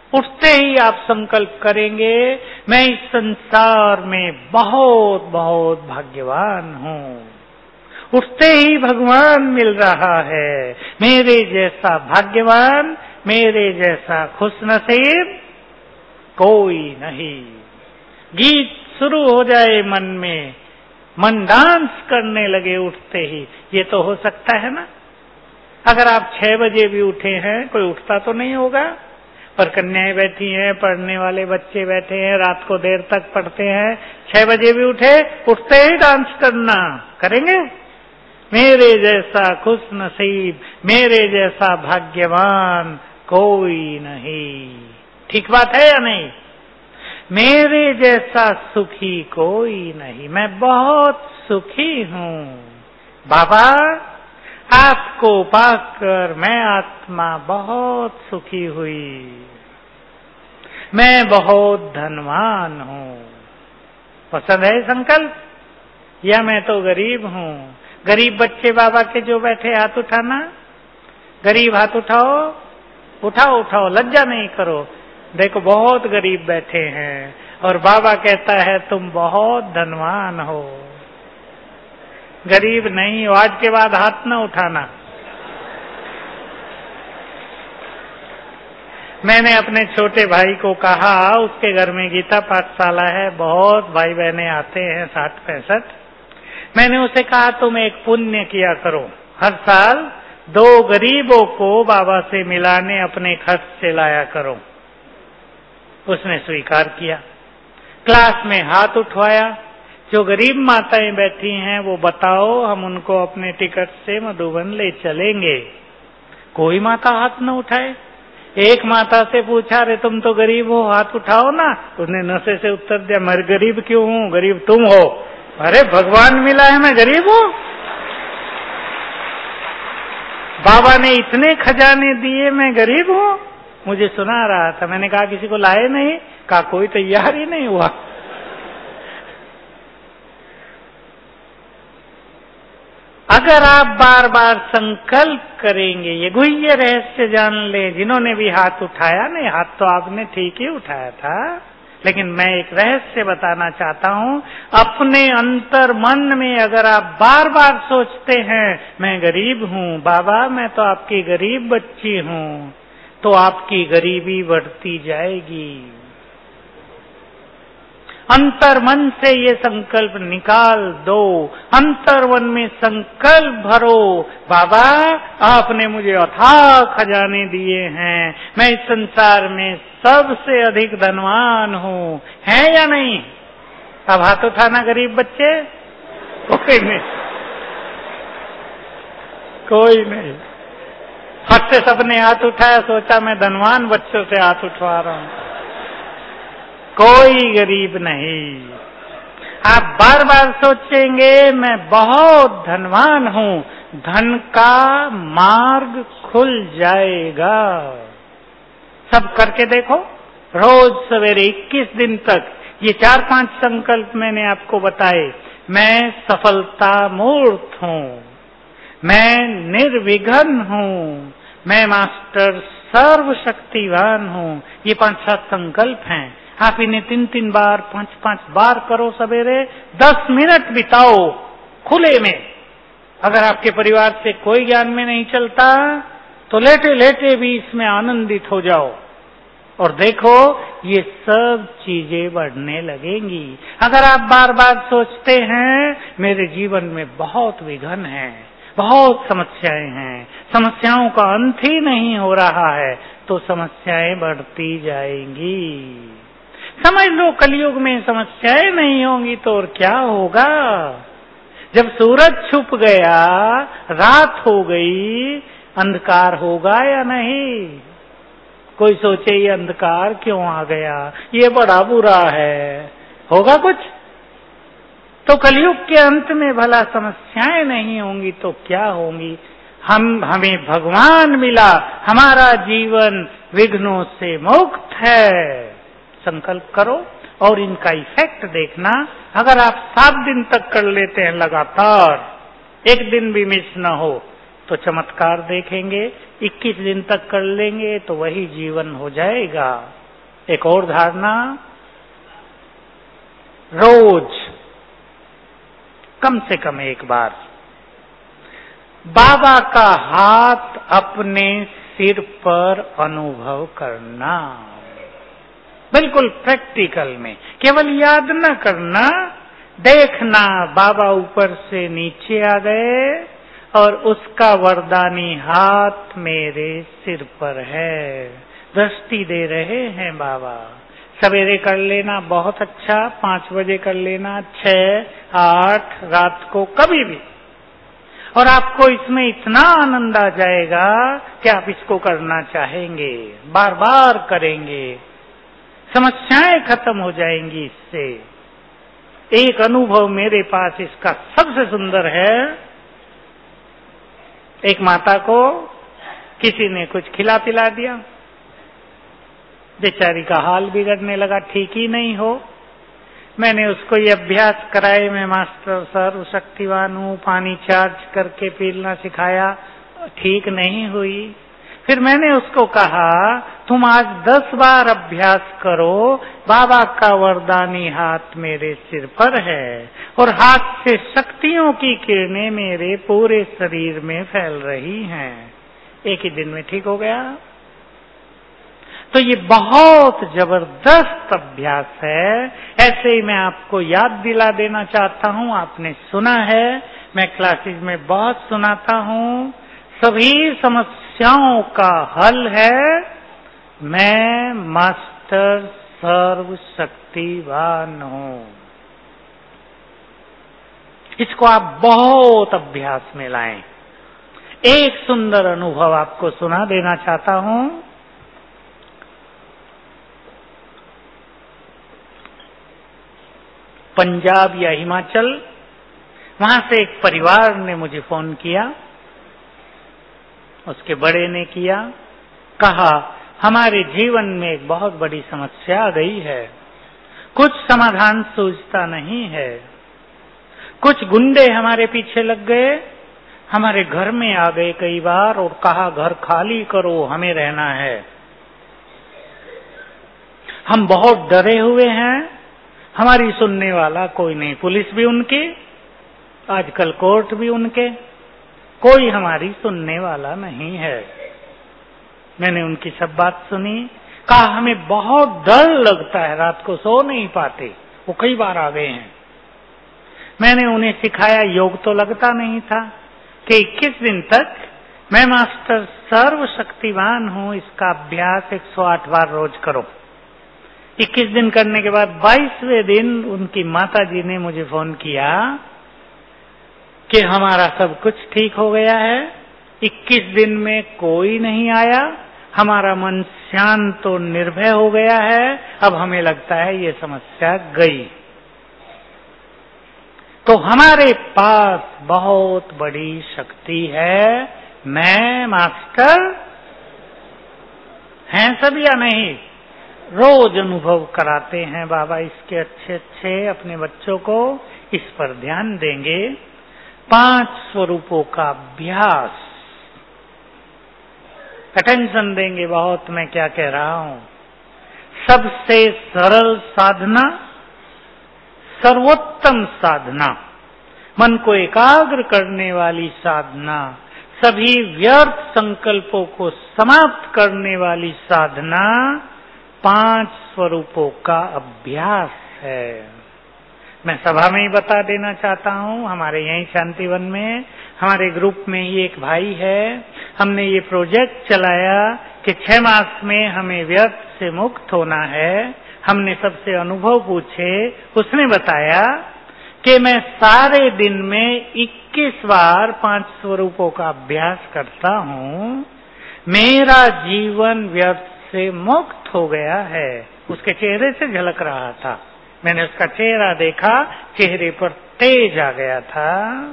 उठते ही आप संकल्प करेंगे, मैं इस संसार में बहुत बहुत भाग्यवान हूँ। उठते ही भगवान मिल रहा है। मेरे जैसा भाग्यवान, मेरे जैसा खुशनसीब कोई नहीं। गीत शुरू हो जाए मन में, मन डांस करने लगे उठते ही, ये तो हो सकता है ना। अगर आप छह बजे भी उठे हैं, कोई उठता तो नहीं होगा, पर कन्याएं बैठी हैं, पढ़ने वाले बच्चे बैठे हैं, रात को देर तक पढ़ते हैं, छह बजे भी उठे, उठते ही डांस करना करेंगे। मेरे जैसा खुश नसीब, मेरे जैसा भाग्यवान कोई नहीं। ठीक बात है या नहीं? मेरे जैसा सुखी कोई नहीं, मैं बहुत सुखी हूँ। बाबा, आपको पाकर मैं आत्मा बहुत सुखी हुई, मैं बहुत धनवान हूँ। पसंद है संकल्प? या मैं तो गरीब हूँ। गरीब बच्चे बाबा के जो बैठे, हाथ उठाना। गरीब हाथ उठाओ, उठाओ उठाओ, लज्जा नहीं करो। देखो बहुत गरीब बैठे हैं और बाबा कहता है तुम बहुत धनवान हो। गरीब नहीं हो, आज के बाद हाथ न उठाना। मैंने अपने छोटे भाई को कहा, उसके घर में गीता पाठशाला है, बहुत भाई बहने आते हैं, साठ पैंसठ। मैंने उसे कहा तुम एक पुण्य किया करो, हर साल दो गरीबों को बाबा से मिलाने अपने खर्च से लाया करो। उसने स्वीकार किया। क्लास में हाथ उठवाया। जो गरीब माताएं बैठी हैं वो बताओ, हम उनको अपने टिकट से मधुबन ले चलेंगे। कोई माता हाथ न उठाए। एक माता से पूछा, अरे तुम तो गरीब हो, हाथ उठाओ ना। उसने नशे से उत्तर दिया, मैं गरीब क्यों हूँ, गरीब तुम हो। अरे भगवान मिला है, मैं गरीब हूँ। बाबा ने इतने खजाने दिए, मैं गरीब हूँ। मुझे सुना रहा था, मैंने कहा किसी को लाए नहीं? कहा कोई तैयार ही नहीं हुआ। अगर आप बार बार संकल्प करेंगे, ये गुह्य रहस्य जान ले। जिन्होंने भी हाथ उठाया, नहीं हाथ तो आपने ठीक ही उठाया था, लेकिन मैं एक रहस्य बताना चाहता हूँ। अपने अंतर मन में अगर आप बार बार सोचते हैं मैं गरीब हूँ, बाबा मैं तो आपकी गरीब बच्ची हूँ, तो आपकी गरीबी बढ़ती जाएगी। अंतर मन से ये संकल्प निकाल दो। अंतर मन में संकल्प भरो, बाबा आपने मुझे अथाह खजाने दिए हैं, मैं इस संसार में सबसे अधिक धनवान हूँ। है या नहीं? अब हाथ उठाना गरीब बच्चे। कोई नहीं, कोई नहीं। फट से सबने हाथ उठाया, सोचा मैं धनवान बच्चों से हाथ उठवा रहा हूँ। कोई गरीब नहीं। आप बार बार सोचेंगे मैं बहुत धनवान हूँ, धन का मार्ग खुल जाएगा। सब करके देखो, रोज सवेरे इक्कीस दिन तक ये चार पांच संकल्प मैंने आपको बताए। मैं सफलता मूर्त हूँ, मैं निर्विघ्न हूँ, मैं मास्टर सर्वशक्तिवान हूँ। ये पांच सात संकल्प हैं। आप इन्हें तीन तीन बार, पांच पांच बार करो सवेरे। दस मिनट बिताओ खुले में। अगर आपके परिवार से कोई ज्ञान में नहीं चलता तो लेटे लेटे भी इसमें आनंदित हो जाओ और देखो ये सब चीजें बढ़ने लगेंगी। अगर आप बार बार सोचते हैं मेरे जीवन में बहुत विघ्न है, बहुत समस्याएं हैं, समस्याओं का अंत ही नहीं हो रहा है, तो समस्याएं बढ़ती जाएंगी। समझ लो कलयुग में समस्याएं नहीं होंगी तो और क्या होगा। जब सूरज छुप गया, रात हो गई, अंधकार होगा या नहीं? कोई सोचे ये अंधकार क्यों आ गया, ये बड़ा बुरा है, होगा कुछ? तो कलयुग के अंत में भला समस्याएं नहीं होंगी तो क्या होंगी? हम हमें भगवान मिला, हमारा जीवन विघ्नों से मुक्त है। संकल्प करो और इनका इफेक्ट देखना। अगर आप सात दिन तक कर लेते हैं लगातार, एक दिन भी मिस न हो, तो चमत्कार देखेंगे। इक्कीस दिन तक कर लेंगे तो वही जीवन हो जाएगा। एक और धारणा, रोज कम से कम एक बार बाबा का हाथ अपने सिर पर अनुभव करना, बिल्कुल प्रैक्टिकल में, केवल याद न करना, देखना बाबा ऊपर से नीचे आ गए और उसका वरदानी हाथ मेरे सिर पर है, दृष्टि दे रहे हैं बाबा। सवेरे कर लेना बहुत अच्छा, पांच बजे कर लेना, छह आठ रात को कभी भी, और आपको इसमें इतना आनंद आ जाएगा कि आप इसको करना चाहेंगे, बार बार करेंगे, समस्याएं खत्म हो जाएंगी इससे। एक अनुभव मेरे पास इसका सबसे सुंदर है। एक माता को किसी ने कुछ खिला पिला दिया, बेचारी का हाल बिगड़ने लगा, ठीक ही नहीं हो। मैंने उसको ये अभ्यास कराए, मैं मास्टर सर्व शक्तिवान हूँ, पानी चार्ज करके पीना सिखाया, ठीक नहीं हुई। फिर मैंने उसको कहा तुम आज दस बार अभ्यास करो, बाबा का वरदानी हाथ मेरे सिर पर है और हाथ से शक्तियों की किरणें मेरे पूरे शरीर में फैल रही हैं। एक ही दिन में ठीक हो गया। तो ये बहुत जबरदस्त अभ्यास है। ऐसे ही मैं आपको याद दिला देना चाहता हूँ, आपने सुना है, मैं क्लासेस में बहुत सुनाता हूँ, सभी समस्याओं का हल है मैं मास्टर सर्व शक्तिवान हूँ। इसको आप बहुत अभ्यास में लाएं। एक सुंदर अनुभव आपको सुना देना चाहता हूँ। पंजाब या हिमाचल, वहां से एक परिवार ने मुझे फोन किया, उसके बड़े ने किया, कहा हमारे जीवन में एक बहुत बड़ी समस्या आ गई है, कुछ समाधान सूझता नहीं है, कुछ गुंडे हमारे पीछे लग गए, हमारे घर में आ गए कई बार और कहा घर खाली करो, हमें रहना है। हम बहुत डरे हुए हैं, हमारी सुनने वाला कोई नहीं, पुलिस भी उनकी, आजकल कोर्ट भी उनके, कोई हमारी सुनने वाला नहीं है। मैंने उनकी सब बात सुनी, कहा हमें बहुत डर लगता है, रात को सो नहीं पाते, वो कई बार आ गए हैं। मैंने उन्हें सिखाया, योग तो लगता नहीं था, कि इक्कीस दिन तक मैं मास्टर सर्व शक्तिवान हूँ, इसका अभ्यास एक सौ आठ बार रोज करो। इक्कीस दिन करने के बाद बाईसवें दिन उनकी माता जी ने मुझे फोन किया कि हमारा सब कुछ ठीक हो गया है, इक्कीस दिन में कोई नहीं आया, हमारा मन शांत तो निर्भय हो गया है, अब हमें लगता है ये समस्या गई। तो हमारे पास बहुत बड़ी शक्ति है, मैं मास्टर हैं सब या नहीं, रोज अनुभव कराते हैं बाबा इसके अच्छे अच्छे अपने बच्चों को, इस पर ध्यान देंगे। पांच स्वरूपों का अभ्यास, अटेंशन देंगे बहुत मैं क्या कह रहा हूं। सबसे सरल साधना, सर्वोत्तम साधना, मन को एकाग्र करने वाली साधना, सभी व्यर्थ संकल्पों को समाप्त करने वाली साधना, पांच स्वरूपों का अभ्यास है। मैं सभा में ही बता देना चाहता हूँ, हमारे यहीं शांतिवन में हमारे ग्रुप में ही एक भाई है, हमने ये प्रोजेक्ट चलाया कि छह मास में हमें व्यर्थ से मुक्त होना है। हमने सबसे अनुभव पूछे, उसने बताया कि मैं सारे दिन में इक्कीस बार पांच स्वरूपों का अभ्यास करता हूँ, मेरा जीवन व्यर्थ से मुक्त हो गया है। उसके चेहरे से झलक रहा था, मैंने उसका चेहरा देखा, चेहरे पर तेज आ गया था।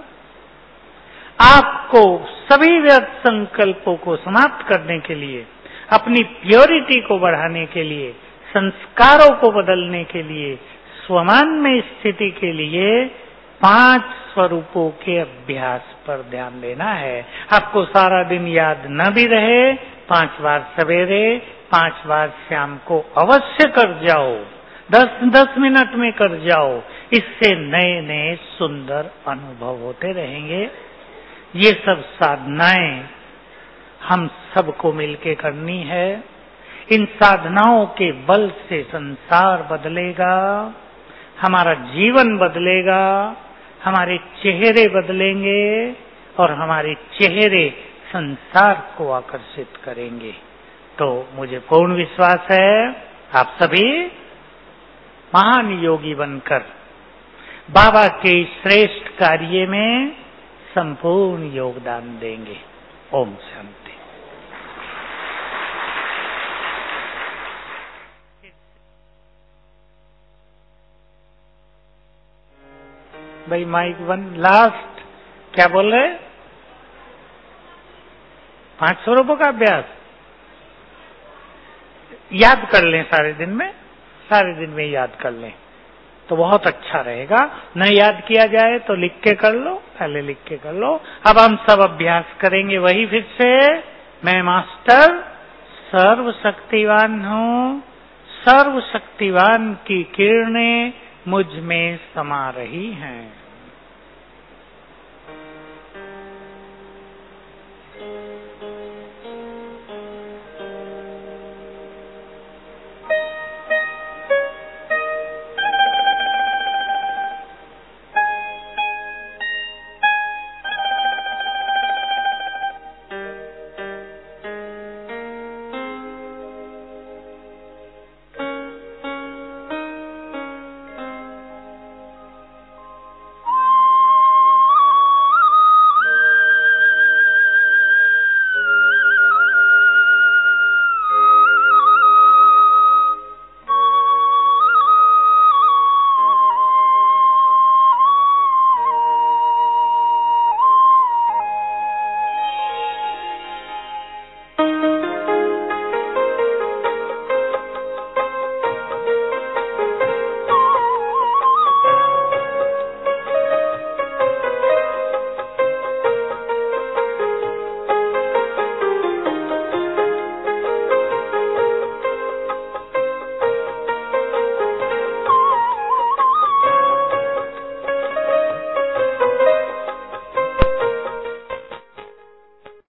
आपको सभी व्यर्थ संकल्पों को समाप्त करने के लिए, अपनी प्योरिटी को बढ़ाने के लिए, संस्कारों को बदलने के लिए, स्वमान में स्थिति के लिए पांच स्वरूपों के अभ्यास पर ध्यान देना है। आपको सारा दिन याद न भी रहे, पांच बार सवेरे, पांच बार शाम को अवश्य कर जाओ, दस दस मिनट में कर जाओ। इससे नए नए सुंदर अनुभव होते रहेंगे। ये सब साधनाएं हम सबको मिलके करनी है। इन साधनाओं के बल से संसार बदलेगा, हमारा जीवन बदलेगा, हमारे चेहरे बदलेंगे और हमारे चेहरे संसार को आकर्षित करेंगे। तो मुझे पूर्ण विश्वास है आप सभी महान योगी बनकर बाबा के श्रेष्ठ कार्य में संपूर्ण योगदान देंगे। ओम शांति। भाई माइक वन लास्ट क्या बोल रहे? पांच सौ रुपये का अभ्यास याद कर लें सारे दिन में, सारे दिन में याद कर लें तो बहुत अच्छा रहेगा। न याद किया जाए तो लिख के कर लो, पहले लिख के कर लो। अब हम सब अभ्यास करेंगे वही फिर से। मैं मास्टर सर्वशक्तिवान हूँ, सर्वशक्तिवान की किरणें मुझ में समा रही हैं।